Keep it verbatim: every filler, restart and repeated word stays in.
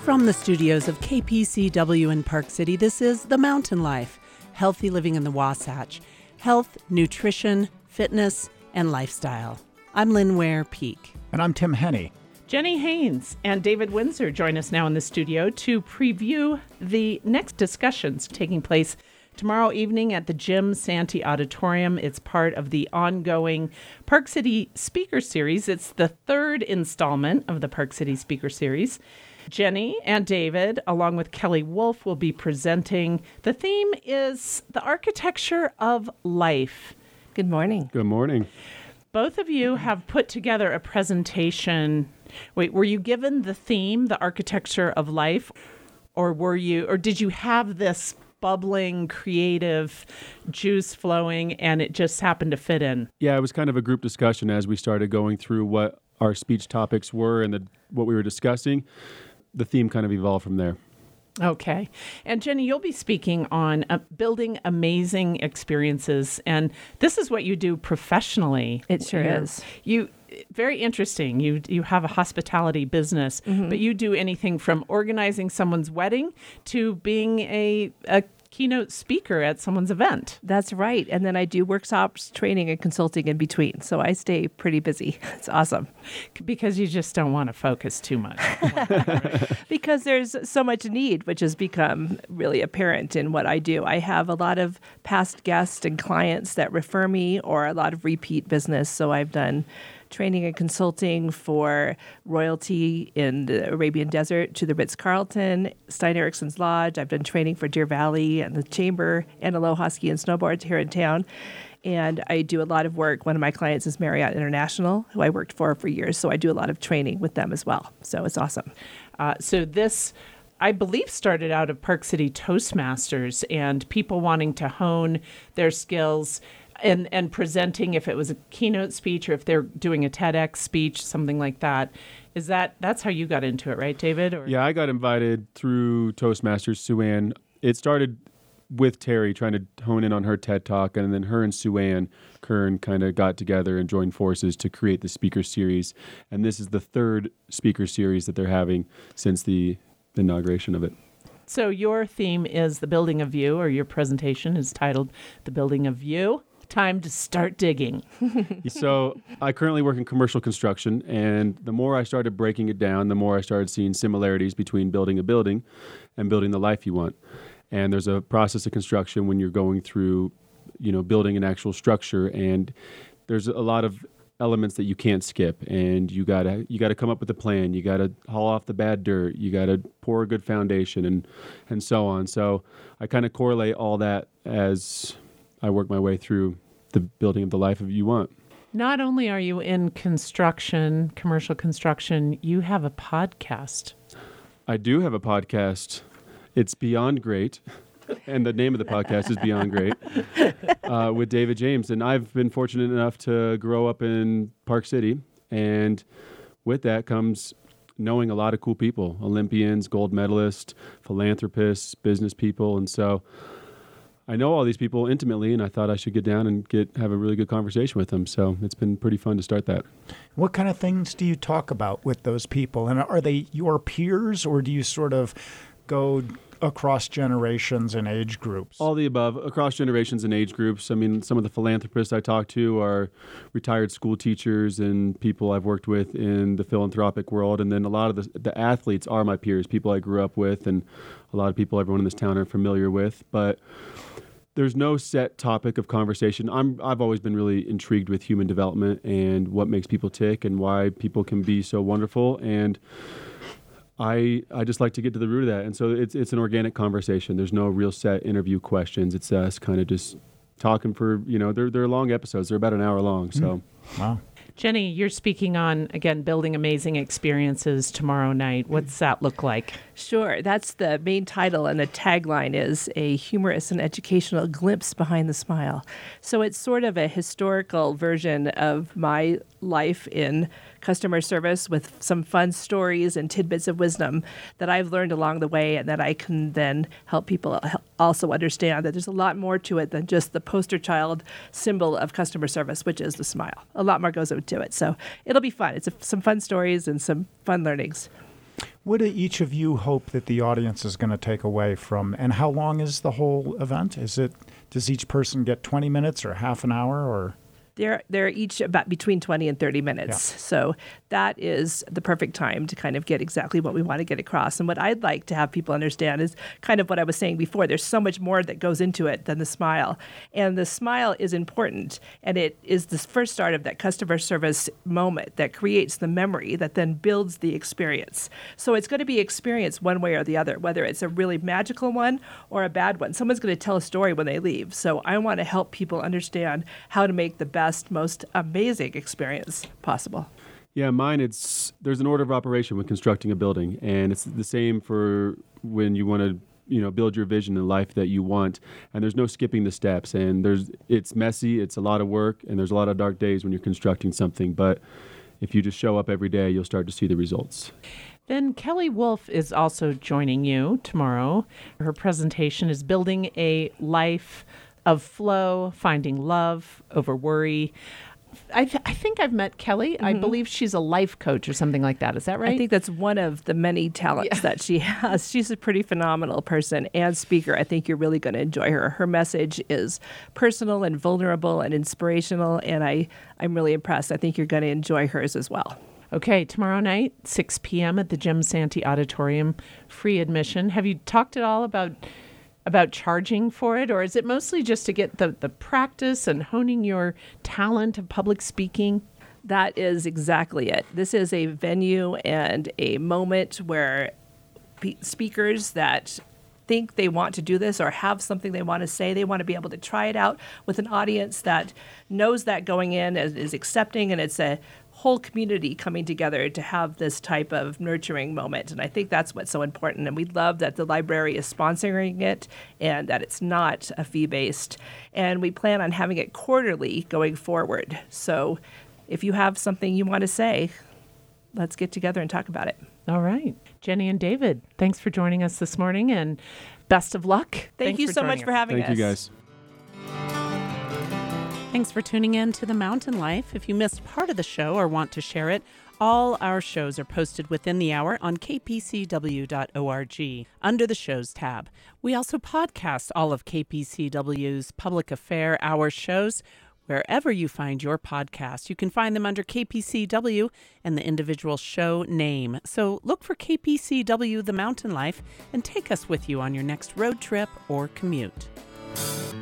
From the studios of K P C W in Park City, this is The Mountain Life, healthy living in the Wasatch, health, nutrition, fitness, and lifestyle. I'm Lynn Ware Peak. And I'm Tim Henney. Jenny Haynes and David Windsor join us now in the studio to preview the next discussions taking place tomorrow evening at the Jim Santee Auditorium. It's part of the ongoing Park City Speaker Series. It's the third installment of the Park City Speaker Series. Jenny and David, along with Kelly Wolf, will be presenting. The theme is the architecture of life. Good morning. Good morning. Both of you have put together a presentation. Wait, were you given the theme, the architecture of life, or were you, or did you have this bubbling, creative juice flowing, and it just happened to fit in? Yeah, it was kind of a group discussion as we started going through what our speech topics were and the, what we were discussing. The theme kind of evolved from there. Okay. And Jenny, you'll be speaking on uh, building amazing experiences. And this is what you do professionally. It sure You're, is. You very interesting. You you have a hospitality business, mm-hmm. but you do anything from organizing someone's wedding to being a, a keynote speaker at someone's event. That's right. And then I do workshops, training, and consulting in between. So I stay pretty busy. It's awesome. Because you just don't want to focus too much. Because there's so much need, which has become really apparent in what I do. I have a lot of past guests and clients that refer me, or a lot of repeat business. So I've done training and consulting for royalty in the Arabian Desert to the Ritz-Carlton, Stein Erickson's Lodge. I've done training for Deer Valley and the Chamber and Aloha Ski and Snowboards here in town. And I do a lot of work. One of my clients is Marriott International, who I worked for for years. So I do a lot of training with them as well. So it's awesome. Uh, so this, I believe, started out of Park City Toastmasters and people wanting to hone their skills and and presenting, if it was a keynote speech or if they're doing a TEDx speech, something like that. Is that, that's how you got into it, right, David? Or? Yeah, I got invited through Toastmasters, Sue-Ann. It started with Terry trying to hone in on her TED Talk, and then her and Sue-Ann Kern kind of got together and joined forces to create the speaker series. And this is the third speaker series that they're having since the inauguration of it. So your theme is the building of you, or your presentation is titled The Building of You. Time to start digging. So I currently work in commercial construction, and the more I started breaking it down, the more I started seeing similarities between building a building and building the life you want. And there's a process of construction when you're going through, you know, building an actual structure, and there's a lot of elements that you can't skip, and you gotta you gotta come up with a plan. You gotta haul off the bad dirt. You gotta pour a good foundation, and and so on. So I kind of correlate all that as I work my way through the building of the life of you want. Not only are you in construction, commercial construction, you have a podcast. I do have a podcast. It's Beyond Great, and the name of the podcast is Beyond Great, uh, with David James. And I've been fortunate enough to grow up in Park City, and with that comes knowing a lot of cool people, Olympians, gold medalists, philanthropists, business people, and so I know all these people intimately, and I thought I should get down and get have a really good conversation with them. So it's been pretty fun to start that. What kind of things do you talk about with those people? And are they your peers, or do you sort of go across generations and age groups? All the above, across generations and age groups. I mean, some of the philanthropists I talk to are retired school teachers and people I've worked with in the philanthropic world. And then a lot of the, the athletes are my peers, people I grew up with, and a lot of people everyone in this town are familiar with. But there's no set topic of conversation. I'm, I've always been really intrigued with human development and what makes people tick and why people can be so wonderful. And I I just like to get to the root of that. And so it's it's an organic conversation. There's no real set interview questions. It's us kind of just talking for, you know, they're, they're long episodes. They're about an hour long. So, mm. Wow. Jenny, you're speaking on, again, building amazing experiences tomorrow night. What's that look like? Sure. That's the main title, and the tagline is a humorous and educational glimpse behind the smile. So it's sort of a historical version of my life in customer service with some fun stories and tidbits of wisdom that I've learned along the way, and that I can then help people also understand that there's a lot more to it than just the poster child symbol of customer service, which is the smile. A lot more goes into it. So it'll be fun. It's a, some fun stories and some fun learnings. What do each of you hope that the audience is going to take away from, and how long is the whole event? Is it, does each person get twenty minutes or half an hour or? They're, they're each about between twenty and thirty minutes. Yeah. So that is the perfect time to kind of get exactly what we want to get across. And what I'd like to have people understand is kind of what I was saying before. There's so much more that goes into it than the smile. And the smile is important. And it is the first start of that customer service moment that creates the memory that then builds the experience. So it's going to be experienced one way or the other, whether it's a really magical one or a bad one. Someone's going to tell a story when they leave. So I want to help people understand how to make the best most amazing experience possible. Yeah, mine, it's there's an order of operation when constructing a building, and it's the same for when you want to, you know, build your vision in life that you want, and there's no skipping the steps, and there's it's messy, it's a lot of work, and there's a lot of dark days when you're constructing something, but if you just show up every day, you'll start to see the results. Then Kelly Wolf is also joining you tomorrow. Her presentation is Building a Life of Flow, Finding Love Over Worry. I, th- I think I've met Kelly. Mm-hmm. I believe she's a life coach or something like that. Is that right? I think that's one of the many talents yeah. that she has. She's a pretty phenomenal person and speaker. I think you're really going to enjoy her. Her message is personal and vulnerable and inspirational, and I, I'm really impressed. I think you're going to enjoy hers as well. Okay, tomorrow night, six p.m. at the Jim Santee Auditorium, free admission. Have you talked at all about about charging for it, or is it mostly just to get the, the practice and honing your talent of public speaking? That is exactly it. This is a venue and a moment where pe- speakers that think they want to do this or have something they want to say, they want to be able to try it out with an audience that knows that going in and is accepting, and it's a whole community coming together to have this type of nurturing moment. And I think that's what's so important. And we love that the library is sponsoring it and that it's not a fee-based. And we plan on having it quarterly going forward. So if you have something you want to say, let's get together and talk about it. All right. Jenny and David, thanks for joining us this morning, and best of luck. Thank Thanks you for so much us. for having Thank us. you, guys. Thanks for tuning in to The Mountain Life. If you missed part of the show or want to share it, all our shows are posted within the hour on k p c w dot org under the Shows tab. We also podcast all of K P C W's Public Affair Hour shows wherever you find your podcast. You can find them under K P C W and the individual show name. So look for K P C W The Mountain Life and take us with you on your next road trip or commute.